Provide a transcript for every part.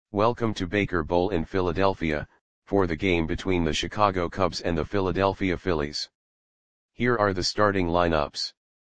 Welcome to Baker Bowl in Philadelphia, for the game between the Chicago Cubs and the Philadelphia Phillies. Here are the starting lineups.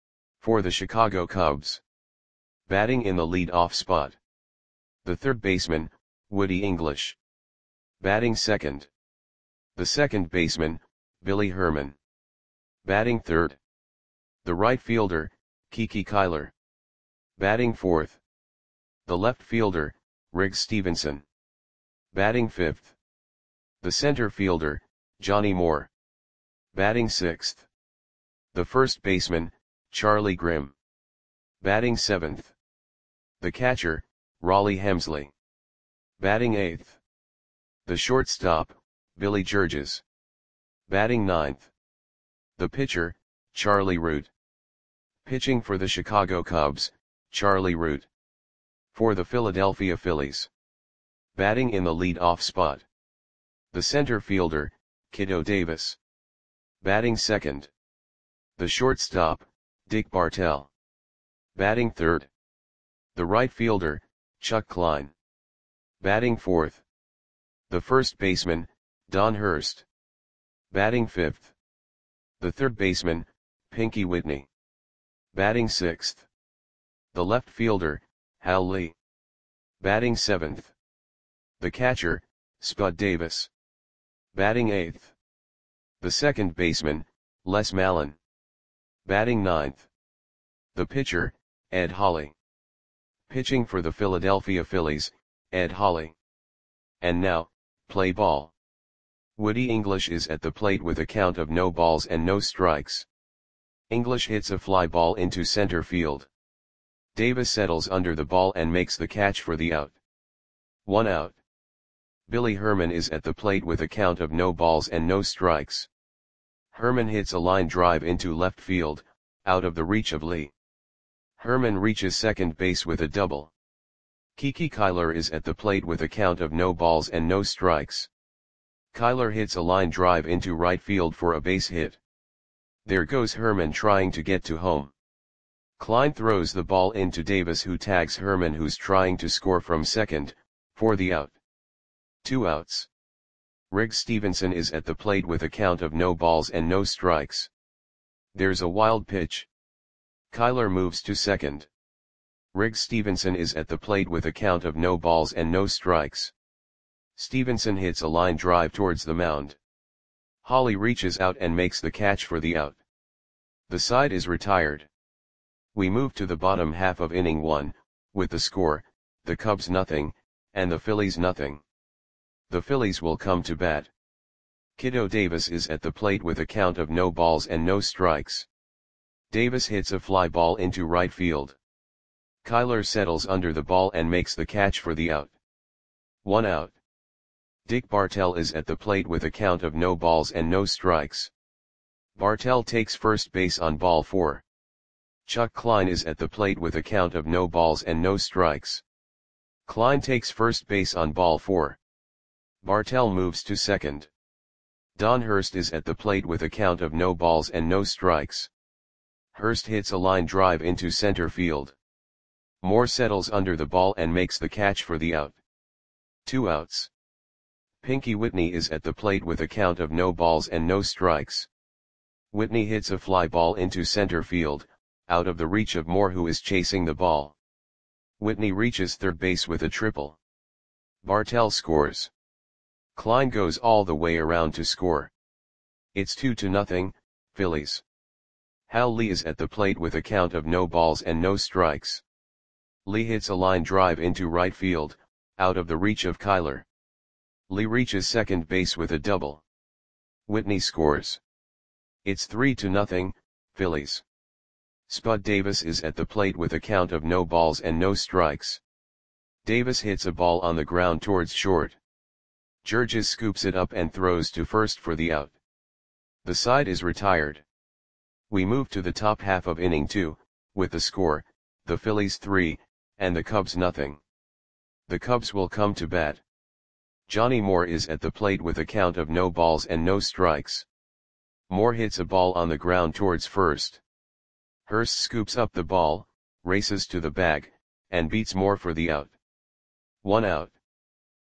For the Chicago Cubs. Batting in the lead-off spot. The third baseman, Woody English. Batting second. The second baseman, Billy Herman. Batting third. The right fielder, Kiki Kyler. Batting fourth. The left fielder, Riggs Stephenson. Batting fifth. The center fielder, Johnny Moore. Batting sixth. The first baseman, Charlie Grimm. Batting seventh. The catcher, Rollie Hemsley. Batting eighth. The shortstop, Billy Georges. Batting ninth. The pitcher, Charlie Root. Pitching for the Chicago Cubs, Charlie Root. For the Philadelphia Phillies. Batting in the lead-off spot. The center fielder, Kiddo Davis. Batting second. The shortstop, Dick Bartell. Batting third. The right fielder, Chuck Klein. Batting fourth. The first baseman, Don Hurst. Batting fifth. The third baseman, Pinky Whitney. Batting sixth. The left fielder, Hal Lee. Batting seventh. The catcher, Spud Davis. Batting eighth. The second baseman, Les Mallon. Batting ninth. The pitcher, Ed Holley. Pitching for the Philadelphia Phillies, Ed Holley. And now, play ball. Woody English is at the plate with a count of no balls and no strikes. English hits a fly ball into center field. Davis settles under the ball and makes the catch for the out. 1 out. Billy Herman is at the plate with a count of no balls and no strikes. Herman hits a line drive into left field, out of the reach of Lee. Herman reaches second base with a double. Kiki Kyler is at the plate with a count of no balls and no strikes. Kyler hits a line drive into right field for a base hit. There goes Herman trying to get to home. Klein throws the ball into Davis, who tags Herman, who's trying to score from second, for the out. 2 outs. Riggs Stephenson is at the plate with a count of no balls and no strikes. There's a wild pitch. Kyler moves to second. Riggs Stephenson is at the plate with a count of no balls and no strikes. Stephenson hits a line drive towards the mound. Holley reaches out and makes the catch for the out. The side is retired. We move to the bottom half of inning 1, with the score, the Cubs nothing, and the Phillies nothing. The Phillies will come to bat. Kiddo Davis is at the plate with a count of no balls and no strikes. Davis hits a fly ball into right field. Kyler settles under the ball and makes the catch for the out. 1 out. Dick Bartell is at the plate with a count of no balls and no strikes. Bartell takes first base on ball 4. Chuck Klein is at the plate with a count of no balls and no strikes. Klein takes first base on ball 4. Bartell moves to second. Don Hurst is at the plate with a count of no balls and no strikes. Hurst hits a line drive into center field. Moore settles under the ball and makes the catch for the out. 2 outs. Pinky Whitney is at the plate with a count of no balls and no strikes. Whitney hits a fly ball into center field, out of the reach of Moore, who is chasing the ball. Whitney reaches third base with a triple. Bartell scores. Klein goes all the way around to score. It's 2-0, Phillies. Hal Lee is at the plate with a count of no balls and no strikes. Lee hits a line drive into right field, out of the reach of Kyler. Lee reaches second base with a double. Whitney scores. It's 3-0, Phillies. Spud Davis is at the plate with a count of no balls and no strikes. Davis hits a ball on the ground towards short. Georges scoops it up and throws to first for the out. The side is retired. We move to the top half of inning 2, with the score, the Phillies 3, and the Cubs nothing. The Cubs will come to bat. Johnny Moore is at the plate with a count of no balls and no strikes. Moore hits a ball on the ground towards first. Hurst scoops up the ball, races to the bag, and beats Moore for the out. 1 out.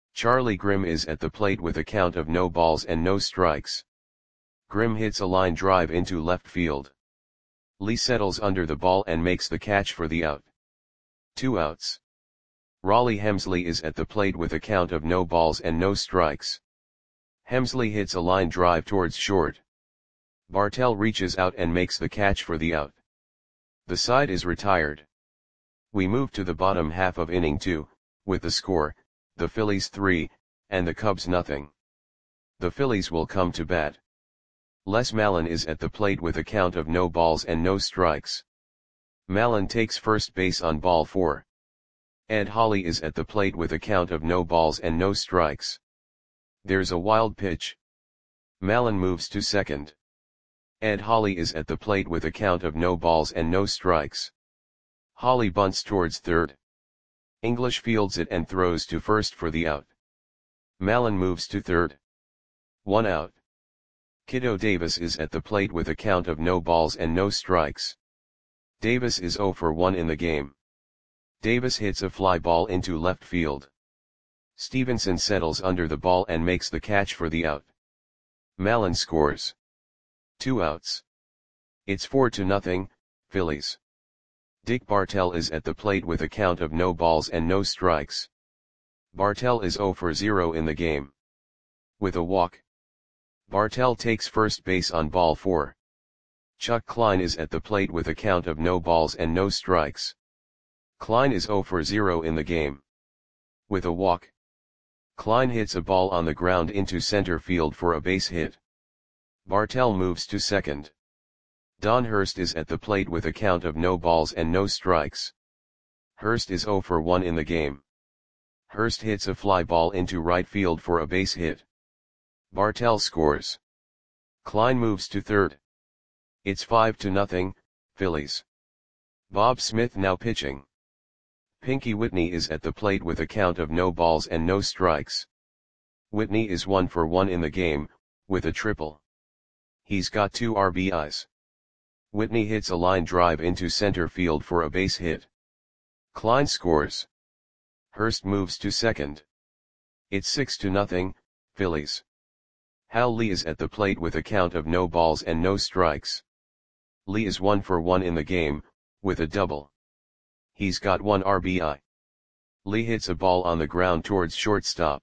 Charlie Grimm is at the plate with a count of no balls and no strikes. Grimm hits a line drive into left field. Lee settles under the ball and makes the catch for the out. 2 outs. Raleigh Hemsley is at the plate with a count of no balls and no strikes. Hemsley hits a line drive towards short. Bartell reaches out and makes the catch for the out. The side is retired. We move to the bottom half of inning 2, with the score, the Phillies 3, and the Cubs nothing. The Phillies will come to bat. Les Mallon is at the plate with a count of no balls and no strikes. Mallon takes first base on ball 4. Ed Holley is at the plate with a count of no balls and no strikes. There's a wild pitch. Mallon moves to second. Ed Holley is at the plate with a count of no balls and no strikes. Holley bunts towards third. English fields it and throws to first for the out. Mallon moves to third. 1 out. Kiddo Davis is at the plate with a count of no balls and no strikes. Davis is 0 for 1 in the game. Davis hits a fly ball into left field. Stevenson settles under the ball and makes the catch for the out. Mallon scores. 2 outs. It's 4-0, Phillies. Dick Bartell is at the plate with a count of no balls and no strikes. Bartell is 0 for 0 in the game. With a walk. Bartell takes first base on ball 4. Chuck Klein is at the plate with a count of no balls and no strikes. Klein is 0 for 0 in the game. With a walk. Klein hits a ball on the ground into center field for a base hit. Bartell moves to second. Don Hurst is at the plate with a count of no balls and no strikes. Hurst is 0 for 1 in the game. Hurst hits a fly ball into right field for a base hit. Bartell scores. Klein moves to third. It's 5-0, Phillies. Bob Smith now pitching. Pinky Whitney is at the plate with a count of no balls and no strikes. Whitney is 1 for 1 in the game, with a triple. He's got 2 RBIs. Whitney hits a line drive into center field for a base hit. Klein scores. Hurst moves to second. It's 6-0, Phillies. Hal Lee is at the plate with a count of no balls and no strikes. Lee is 1 for 1 in the game, with a double. He's got 1 RBI. Lee hits a ball on the ground towards shortstop.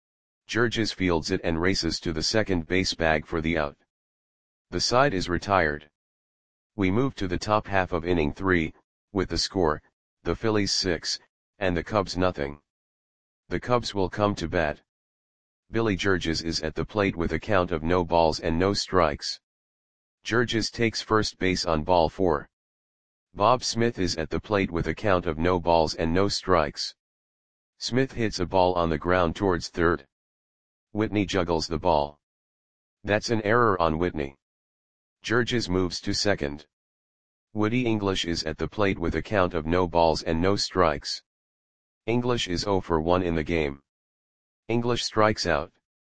Georges fields it and races to the second base bag for the out. The side is retired. We move to the top half of inning 3, with the score, the Phillies 6, and the Cubs nothing. The Cubs will come to bat. Billy Georges is at the plate with a count of no balls and no strikes. Georges takes first base on ball 4. Bob Smith is at the plate with a count of no balls and no strikes. Smith hits a ball on the ground towards third. Whitney juggles the ball. That's an error on Whitney. Georges moves to second. Woody English is at the plate with a count of no balls and no strikes. English is 0 for 1 in the game. English strikes out.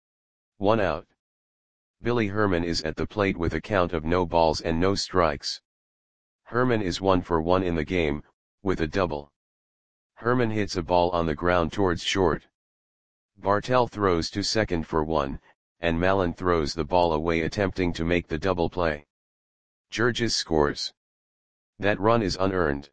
1 out. Billy Herman is at the plate with a count of no balls and no strikes. Herman is 1 for 1 in the game, with a double. Herman hits a ball on the ground towards short. Bartell throws to second for 1, and Mallon throws the ball away attempting to make the double play. Georges scores. That run is unearned.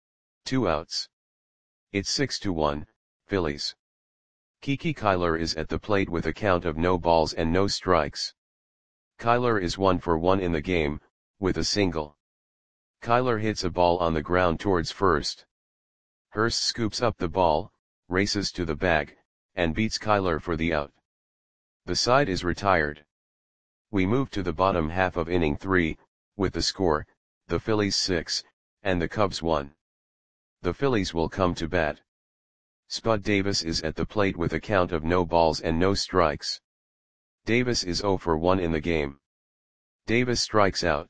2 outs. It's 6-1, Phillies. Kiki Kyler is at the plate with a count of no balls and no strikes. Kyler is 1 for 1 in the game, with a single. Kyler hits a ball on the ground towards first. Hurst scoops up the ball, races to the bag, and beats Kyler for the out. The side is retired. We move to the bottom half of inning 3, with the score, the Phillies 6, and the Cubs 1. The Phillies will come to bat. Spud Davis is at the plate with a count of no balls and no strikes. Davis is 0 for 1 in the game. Davis strikes out.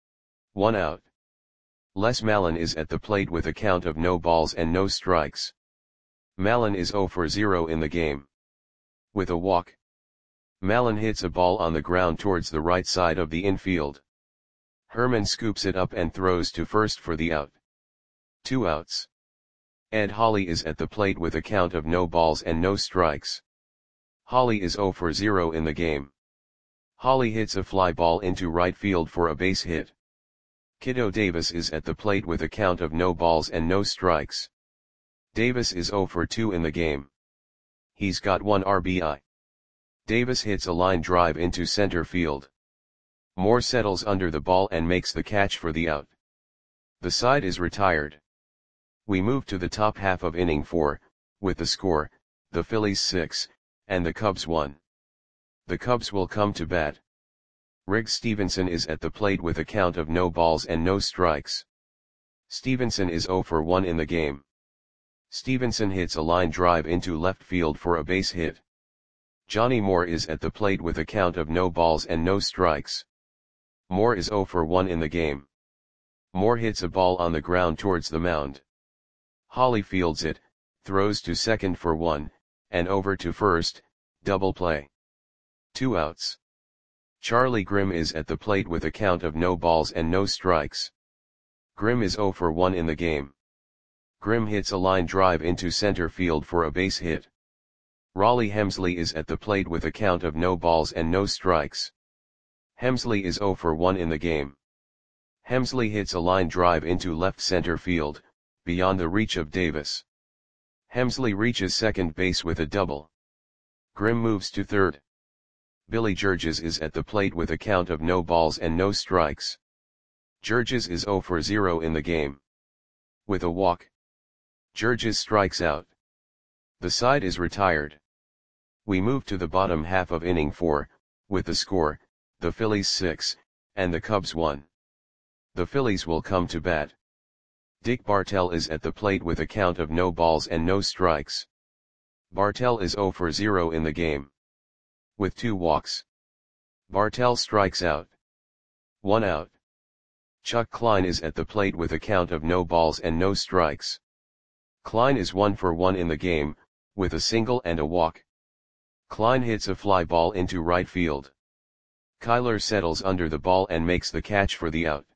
1 out. Les Mallon is at the plate with a count of no balls and no strikes. Mallon is 0 for 0 in the game. With a walk. Mallon hits a ball on the ground towards the right side of the infield. Herman scoops it up and throws to first for the out. 2 outs. Ed Holley is at the plate with a count of no balls and no strikes. Holly is 0 for 0 in the game. Holly hits a fly ball into right field for a base hit. Kiddo Davis is at the plate with a count of no balls and no strikes. Davis is 0 for 2 in the game. He's got 1 RBI. Davis hits a line drive into center field. Moore settles under the ball and makes the catch for the out. The side is retired. We move to the top half of inning 4, with the score, the Phillies 6, and the Cubs 1. The Cubs will come to bat. Riggs Stevenson is at the plate with a count of no balls and no strikes. Stevenson is 0 for 1 in the game. Stevenson hits a line drive into left field for a base hit. Johnny Moore is at the plate with a count of no balls and no strikes. Moore is 0 for 1 in the game. Moore hits a ball on the ground towards the mound. Holly fields it, throws to second for 1, and over to first, double play. 2 outs. Charlie Grimm is at the plate with a count of no balls and no strikes. Grimm is 0 for 1 in the game. Grimm hits a line drive into center field for a base hit. Raleigh Hemsley is at the plate with a count of no balls and no strikes. Hemsley is 0 for 1 in the game. Hemsley hits a line drive into left center field, beyond the reach of Davis. Hemsley reaches second base with a double. Grimm moves to third. Billy Georges is at the plate with a count of no balls and no strikes. Georges is 0 for 0 in the game. With a walk, Georges strikes out. The side is retired. We move to the bottom half of inning 4, with the score, the Phillies 6, and the Cubs 1. The Phillies will come to bat. Dick Bartell is at the plate with a count of no balls and no strikes. Bartell is 0 for 0 in the game. With 2 walks, Bartell strikes out. 1 out. Chuck Klein is at the plate with a count of no balls and no strikes. Klein is 1 for 1 in the game, with a single and a walk. Klein hits a fly ball into right field. Kyler settles under the ball and makes the catch for the out.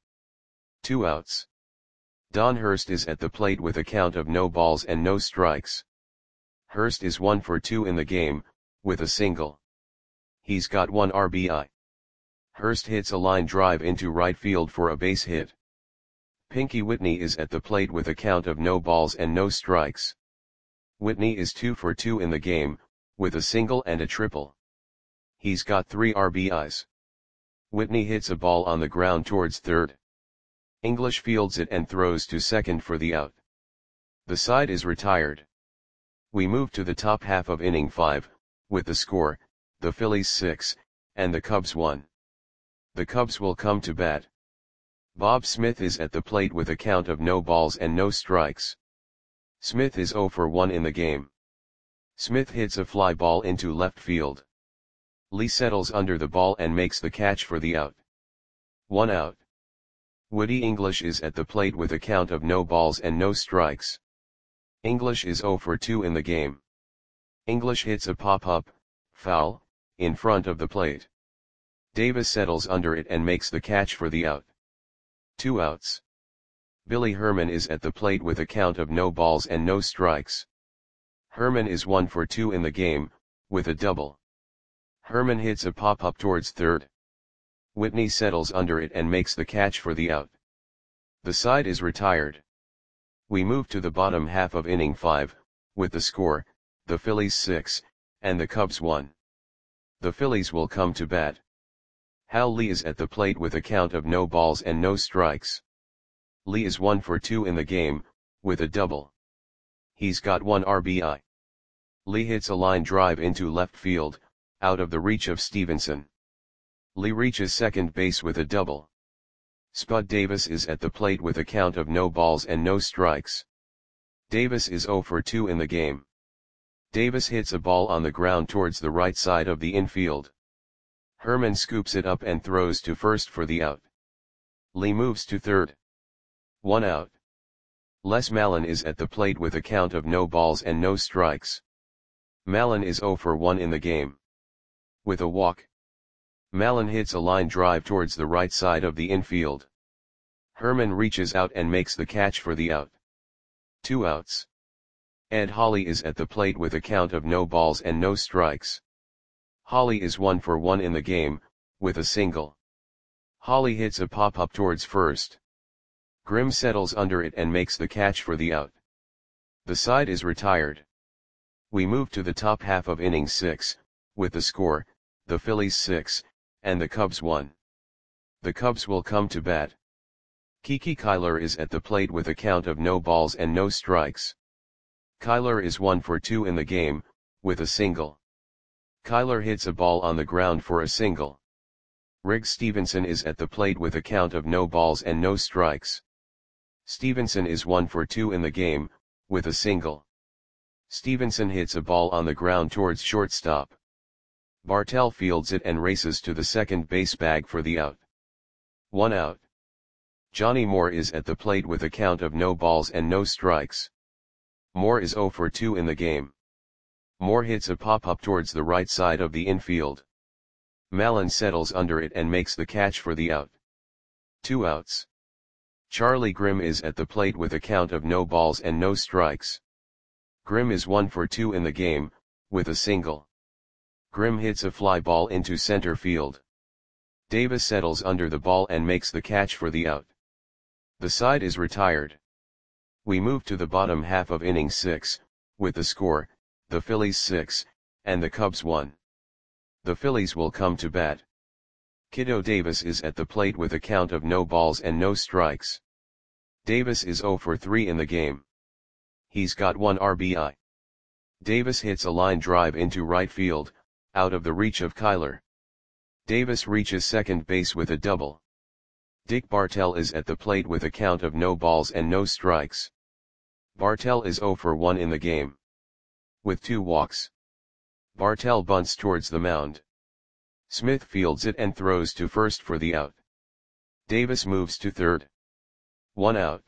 2 outs. Don Hurst is at the plate with a count of no balls and no strikes. Hurst is 1 for 2 in the game, with a single. He's got 1 RBI. Hurst hits a line drive into right field for a base hit. Pinky Whitney is at the plate with a count of no balls and no strikes. Whitney is 2 for 2 in the game, with a single and a triple. He's got 3 RBIs. Whitney hits a ball on the ground towards third. English fields it and throws to second for the out. The side is retired. We move to the top half of inning 5, with the score, the Phillies 6, and the Cubs 1. The Cubs will come to bat. Bob Smith is at the plate with a count of no balls and no strikes. Smith is 0 for 1 in the game. Smith hits a fly ball into left field. Lee settles under the ball and makes the catch for the out. 1 out. Woody English is at the plate with a count of no balls and no strikes. English is 0 for 2 in the game. English hits a pop-up, foul, in front of the plate. Davis settles under it and makes the catch for the out. 2 outs. Billy Herman is at the plate with a count of no balls and no strikes. Herman is 1 for 2 in the game, with a double. Herman hits a pop-up towards third. Whitney settles under it and makes the catch for the out. The side is retired. We move to the bottom half of inning 5, with the score, the Phillies 6, and the Cubs 1. The Phillies will come to bat. Hal Lee is at the plate with a count of no balls and no strikes. Lee is 1 for 2 in the game, with a double. He's got 1 RBI. Lee hits a line drive into left field, out of the reach of Stevenson. Lee reaches second base with a double. Spud Davis is at the plate with a count of no balls and no strikes. Davis is 0 for 2 in the game. Davis hits a ball on the ground towards the right side of the infield. Herman scoops it up and throws to first for the out. Lee moves to third. 1 out. Les Mallon is at the plate with a count of no balls and no strikes. Mallon is 0 for 1 in the game. With a walk, Mallon hits a line drive towards the right side of the infield. Herman reaches out and makes the catch for the out. 2 outs. Ed Holly is at the plate with a count of no balls and no strikes. Holly is 1 for 1 in the game, with a single. Holly hits a pop-up towards first. Grimm settles under it and makes the catch for the out. The side is retired. We move to the top half of inning 6, with the score, the Phillies 6, and the Cubs 1. The Cubs will come to bat. Kiki Kyler is at the plate with a count of no balls and no strikes. Kyler is 1 for 2 in the game, with a single. Kyler hits a ball on the ground for a single. Riggs Stevenson is at the plate with a count of no balls and no strikes. Stevenson is 1 for 2 in the game, with a single. Stevenson hits a ball on the ground towards shortstop. Bartell fields it and races to the second base bag for the out. 1 out. Johnny Moore is at the plate with a count of no balls and no strikes. Moore is 0 for 2 in the game. Moore hits a pop-up towards the right side of the infield. Mallon settles under it and makes the catch for the out. 2 outs. Charlie Grimm is at the plate with a count of no balls and no strikes. Grimm is 1 for 2 in the game, with a single. Grimm hits a fly ball into center field. Davis settles under the ball and makes the catch for the out. The side is retired. We move to the bottom half of inning 6, with the score, the Phillies 6, and the Cubs 1. The Phillies will come to bat. Kiddo Davis is at the plate with a count of no balls and no strikes. Davis is 0 for 3 in the game. He's got 1 RBI. Davis hits a line drive into right field, out of the reach of Kyler. Davis reaches second base with a double. Dick Bartell is at the plate with a count of no balls and no strikes. Bartell is 0 for 1 in the game. With 2 walks. Bartell bunts towards the mound. Smith fields it and throws to first for the out. Davis moves to third. 1 out.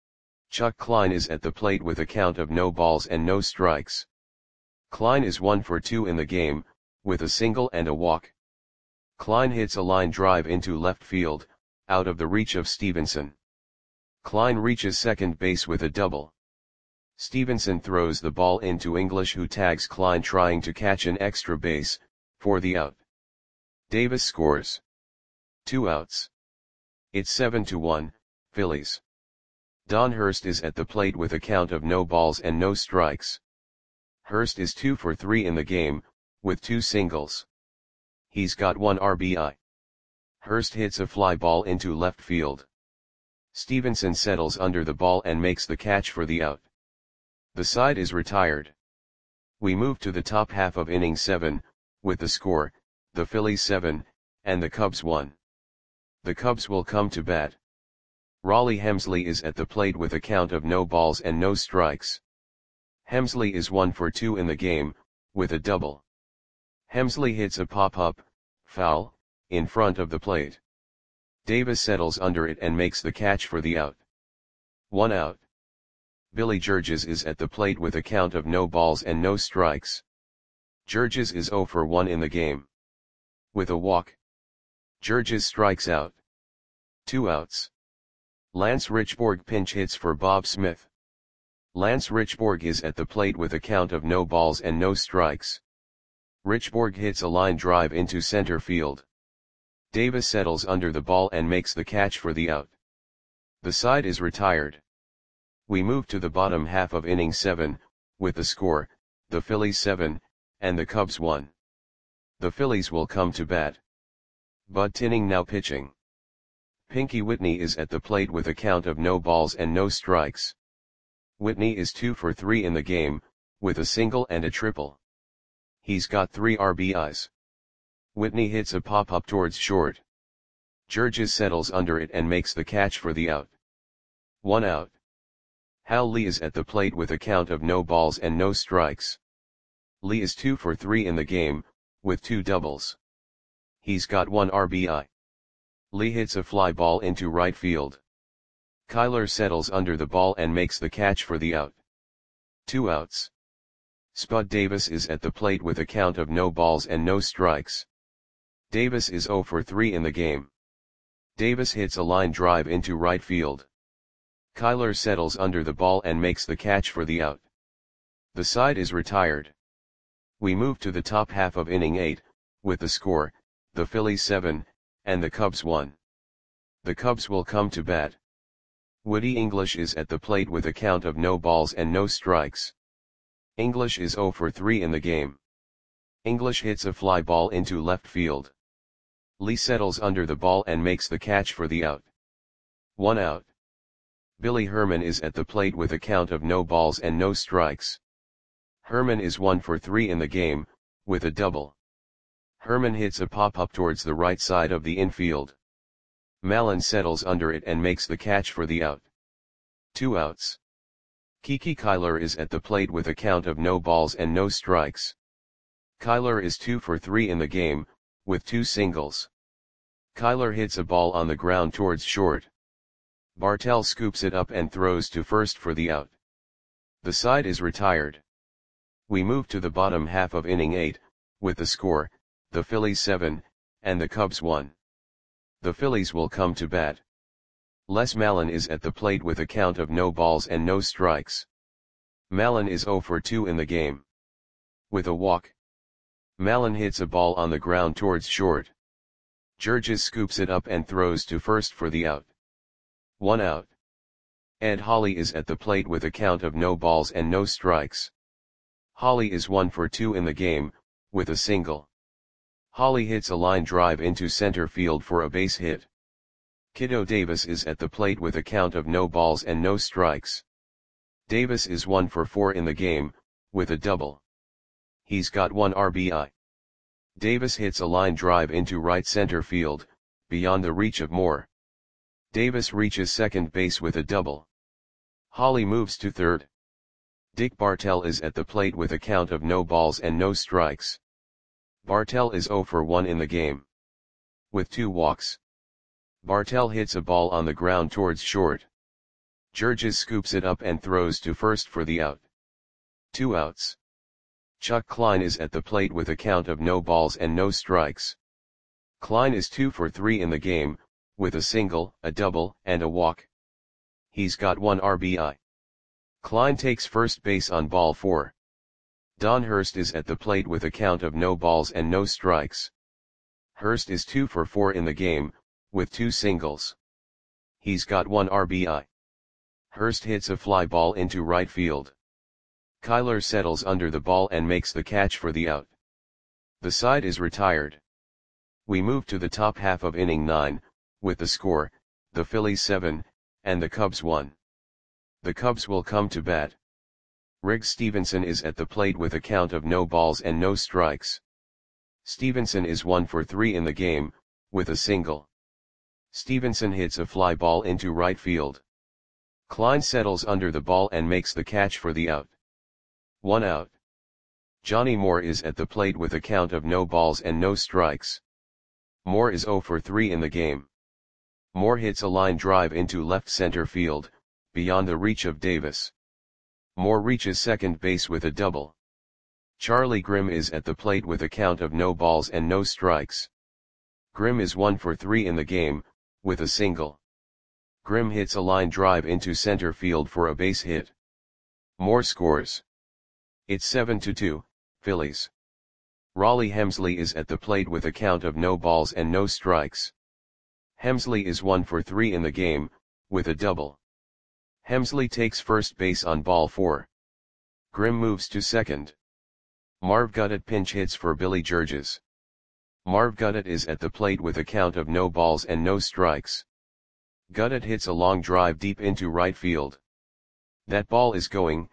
Chuck Klein is at the plate with a count of no balls and no strikes. Klein is 1 for 2 in the game, with a single and a walk. Klein hits a line drive into left field, out of the reach of Stevenson. Klein reaches second base with a double. Stevenson throws the ball into English, who tags Klein trying to catch an extra base, for the out. Davis scores. 2 outs. It's 7-1, Phillies. Don Hurst is at the plate with a count of no balls and no strikes. Hurst is 2 for 3 in the game, with 2 singles. He's got 1 RBI. Hurst hits a fly ball into left field. Stevenson settles under the ball and makes the catch for the out. The side is retired. We move to the top half of inning 7, with the score, the Phillies 7, and the Cubs 1. The Cubs will come to bat. Raleigh Hemsley is at the plate with a count of no balls and no strikes. Hemsley is 1 for 2 in the game, with a double. Hemsley hits a pop-up, foul, in front of the plate. Davis settles under it and makes the catch for the out. 1 out. Billy Georges is at the plate with a count of no balls and no strikes. Georges is 0 for 1 in the game. With a walk. Georges strikes out. 2 outs. Lance Richborg pinch hits for Bob Smith. Lance Richborg is at the plate with a count of no balls and no strikes. Richborg hits a line drive into center field. Davis settles under the ball and makes the catch for the out. The side is retired. We move to the bottom half of inning 7, with the score, the Phillies 7, and the Cubs 1. The Phillies will come to bat. Bud Tinning now pitching. Pinky Whitney is at the plate with a count of no balls and no strikes. Whitney is 2 for 3 in the game, with a single and a triple. He's got 3 RBIs. Whitney hits a pop-up towards short. Georges settles under it and makes the catch for the out. 1 out. Hal Lee is at the plate with a count of no balls and no strikes. Lee is 2 for 3 in the game, with 2 doubles. He's got 1 RBI. Lee hits a fly ball into right field. Kyler settles under the ball and makes the catch for the out. 2 outs. Spud Davis is at the plate with a count of no balls and no strikes. Davis is 0 for 3 in the game. Davis hits a line drive into right field. Kyler settles under the ball and makes the catch for the out. The side is retired. We move to the top half of inning 8, with the score, the Phillies 7, and the Cubs 1. The Cubs will come to bat. Woody English is at the plate with a count of no balls and no strikes. English is 0 for 3 in the game. English hits a fly ball into left field. Lee settles under the ball and makes the catch for the out. 1 out. Billy Herman is at the plate with a count of no balls and no strikes. Herman is 1 for 3 in the game, with a double. Herman hits a pop-up towards the right side of the infield. Mallon settles under it and makes the catch for the out. 2 outs. Kiki Kyler is at the plate with a count of no balls and no strikes. Kyler is 2 for 3 in the game, with 2 singles. Kyler hits a ball on the ground towards short. Bartell scoops it up and throws to first for the out. The side is retired. We move to the bottom half of inning 8, with the score, the Phillies 7, and the Cubs 1. The Phillies will come to bat. Les Mallon is at the plate with a count of no balls and no strikes. Mallon is 0 for 2 in the game. With a walk. Mallon hits a ball on the ground towards short. Georges scoops it up and throws to first for the out. 1 out. Ed Holly is at the plate with a count of no balls and no strikes. Holly is 1 for 2 in the game, with a single. Holly hits a line drive into center field for a base hit. Kiddo Davis is at the plate with a count of no balls and no strikes. Davis is 1 for 4 in the game, with a double. He's got 1 RBI. Davis hits a line drive into right center field, beyond the reach of Moore. Davis reaches second base with a double. Holly moves to third. Dick Bartell is at the plate with a count of no balls and no strikes. Bartell is 0 for 1 in the game. With 2 walks. Bartell hits a ball on the ground towards short. Georges scoops it up and throws to first for the out. 2 outs. Chuck Klein is at the plate with a count of no balls and no strikes. Klein is 2 for 3 in the game, with a single, a double, and a walk. He's got 1 RBI. Klein takes first base on ball 4. Don Hurst is at the plate with a count of no balls and no strikes. Hurst is 2 for 4 in the game, with 2 singles. He's got 1 RBI. Hurst hits a fly ball into right field. Kyler settles under the ball and makes the catch for the out. The side is retired. We move to the top half of inning 9, with the score, the Phillies 7, and the Cubs 1. The Cubs will come to bat. Riggs Stevenson is at the plate with a count of no balls and no strikes. Stevenson is 1 for 3 in the game, with a single. Stevenson hits a fly ball into right field. Klein settles under the ball and makes the catch for the out. 1 out. Johnny Moore is at the plate with a count of no balls and no strikes. Moore is 0 for 3 in the game. Moore hits a line drive into left center field, beyond the reach of Davis. Moore reaches second base with a double. Charlie Grimm is at the plate with a count of no balls and no strikes. Grimm is 1 for 3 in the game, with a single. Grimm hits a line drive into center field for a base hit. Moore scores. It's 7-2, Phillies. Raleigh Hemsley is at the plate with a count of no balls and no strikes. Hemsley is 1 for 3 in the game, with a double. Hemsley takes first base on ball 4. Grimm moves to second. Marv Guddett pinch hits for Billy Georges. Marv Guddett is at the plate with a count of no balls and no strikes. Guddett hits a long drive deep into right field. That ball is gone.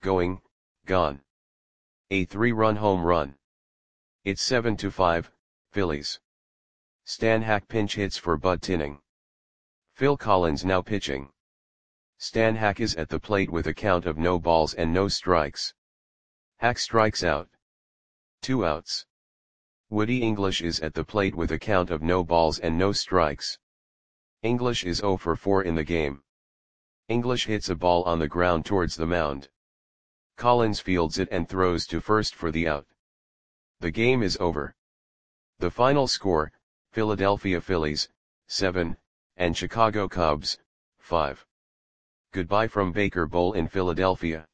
A 3-run home run. It's 7-5, Phillies. Stan Hack pinch hits for Bud Tinning. Phil Collins now pitching. Stan Hack is at the plate with a count of no balls and no strikes. Hack strikes out. 2 outs. Woody English is at the plate with a count of no balls and no strikes. English is 0 for 4 in the game. English hits a ball on the ground towards the mound. Collins fields it and throws to first for the out. The game is over. The final score, Philadelphia Phillies, 7, and Chicago Cubs, 5. Goodbye from Baker Bowl in Philadelphia.